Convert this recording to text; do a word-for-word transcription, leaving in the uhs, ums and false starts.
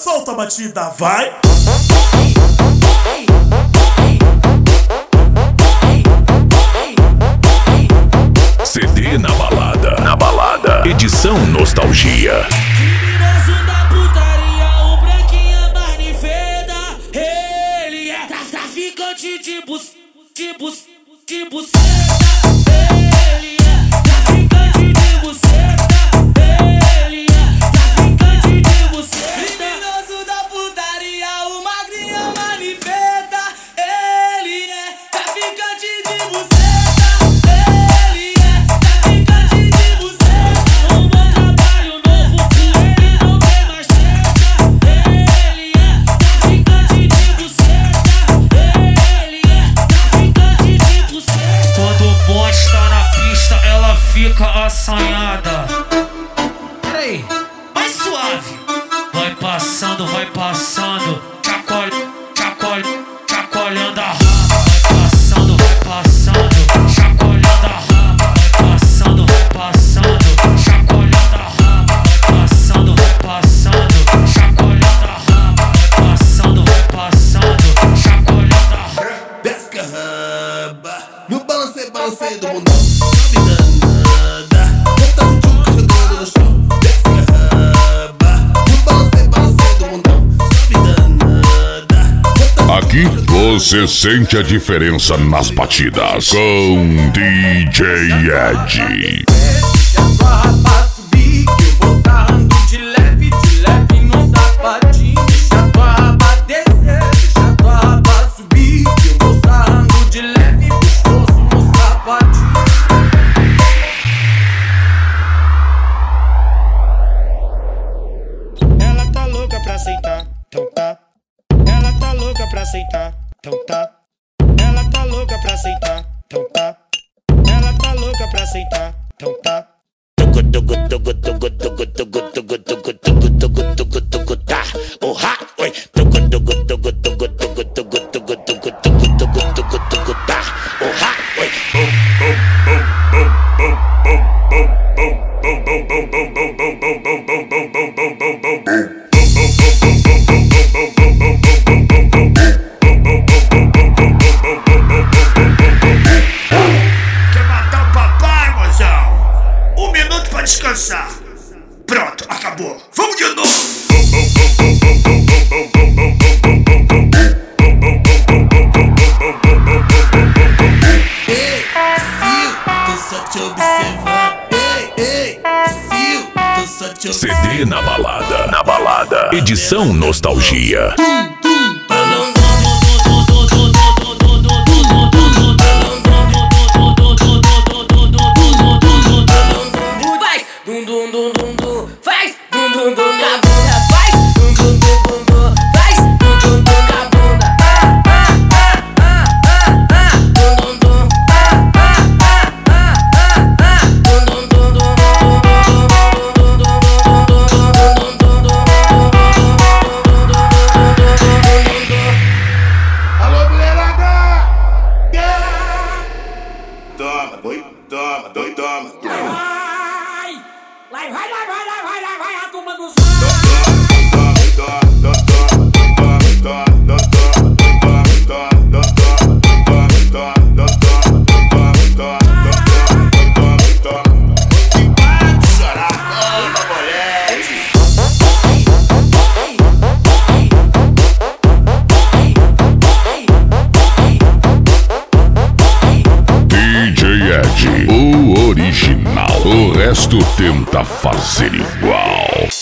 solta a batida, vai! C D na balada, na balada, edição nostalgia. Criminoso da putaria, o branquinho manifesta. Ele é traficante de bus, de bus, de buceta. Ele é traficante de buceta. Ele é traficante de buceta. Criminoso da putaria, o magrinho manifesta. Ele é traficante de buceta. Fica assanhada. Peraí, mais suave. Vai passando, vai passando. Chacoalha, chacoalha, chacoalhando a raba. Vai passando, vai passando. Chacoalhando a raba. Vai passando, vai passando. Chacoalhando a raba. Vai passando, vai passando. Chacoalhando a raba. Vai passando, vai passando. Chacoalhando a raba. Desce a raba. No balancei, balancei do mundão. Aqui você sente a diferença nas batidas com D J Ed. Deixa a tua raba subir, que eu vou sarrando de leve, de leve no sapatinho. Deixa a tua raba descer, deixa a tua raba subir, que eu vou sarrando de leve, gostoso no sapatinho. Ela tá louca pra sentar, então tá. Ela tá louca pra sentar, então tá. Ela tá louca pra sentar, então tá. Ela tá louca pra sentar, então tá. Tugu tugu tugu tugu tugu tugu tugu tugu tugu tugu tugu tugu tá. Oh ha, oi. Tugu tugu tugu tugu tugu tugu tugu tugu tugu tugu tugu tugu tá. Oh ha, oi. Quer matar o papai, mozão? Um minuto pra descansar. Pronto, acabou. Vamos de novo. Ei, Sil, tô só te observando. Ei, ei, Sil, tô só te C observando. D na balada, na balada, edição nostalgia. Toma, doi, toma, doi, toma. Vai, vai, vai, vai, vai, vai, vai, vai, a turma dos O original, o resto tenta fazer igual.